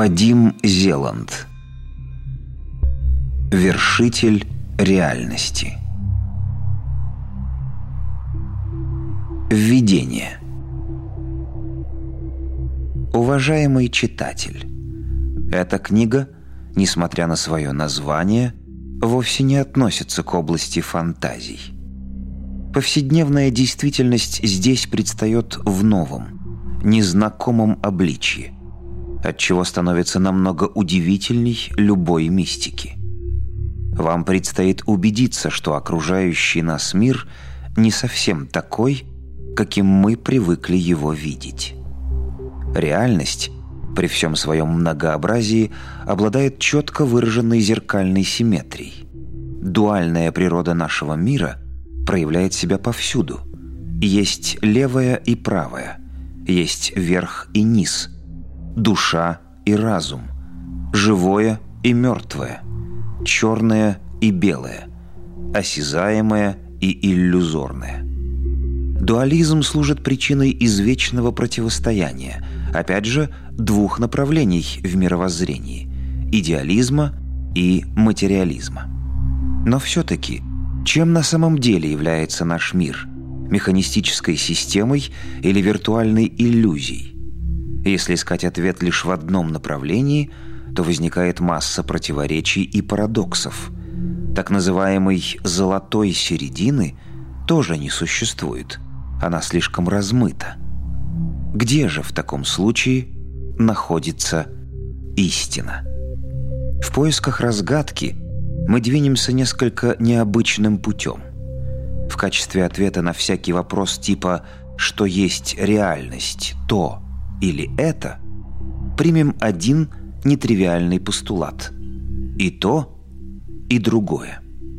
Вадим Зеланд. Вершитель реальности. Введение. Уважаемый читатель, эта книга, несмотря на свое название, вовсе не относится к области фантазий. Повседневная действительность здесь предстает в новом, незнакомом обличье, отчего становится намного удивительней любой мистики. Вам предстоит убедиться, что окружающий нас мир не совсем такой, каким мы привыкли его видеть. Реальность, при всем своем многообразии, обладает четко выраженной зеркальной симметрией. Дуальная природа нашего мира проявляет себя повсюду. Есть левое и правое, есть верх и низ, душа и разум, живое и мертвое, черное и белое, осязаемое и иллюзорное. Дуализм служит причиной извечного противостояния, опять же, двух направлений в мировоззрении – идеализма и материализма. Но все-таки, чем на самом деле является наш мир – механистической системой или виртуальной иллюзией? Если искать ответ лишь в одном направлении, то возникает масса противоречий и парадоксов. Так называемой «золотой середины» тоже не существует. Она слишком размыта. Где же в таком случае находится истина? В поисках разгадки мы двинемся несколько необычным путем. В качестве ответа на всякий вопрос типа «что есть реальность, то или это?» примем один нетривиальный постулат. И то, и другое.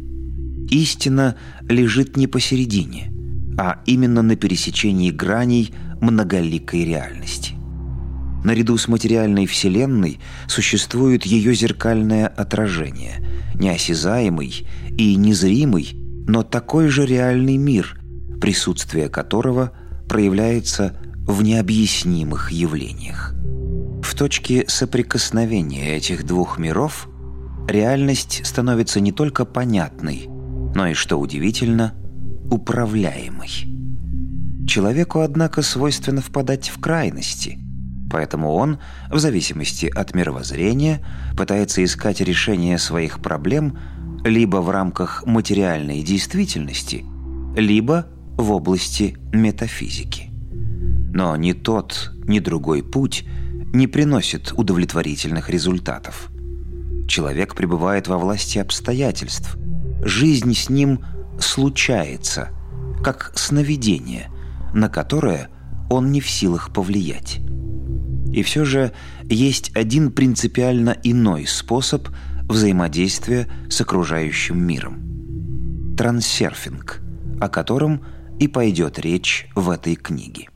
Истина лежит не посередине, а именно на пересечении граней многоликой реальности. Наряду с материальной вселенной существует ее зеркальное отражение, неосязаемый и незримый, но такой же реальный мир, присутствие которого проявляется в необъяснимых явлениях. В точке соприкосновения этих двух миров реальность становится не только понятной, но и, что удивительно, управляемой. Человеку, однако, свойственно впадать в крайности, поэтому он, в зависимости от мировоззрения, пытается искать решение своих проблем либо в рамках материальной действительности, либо в области метафизики. Но ни тот, ни другой путь не приносит удовлетворительных результатов. Человек пребывает во власти обстоятельств. Жизнь с ним случается, как сновидение, на которое он не в силах повлиять. И все же есть один принципиально иной способ взаимодействия с окружающим миром – трансерфинг, о котором и пойдет речь в этой книге.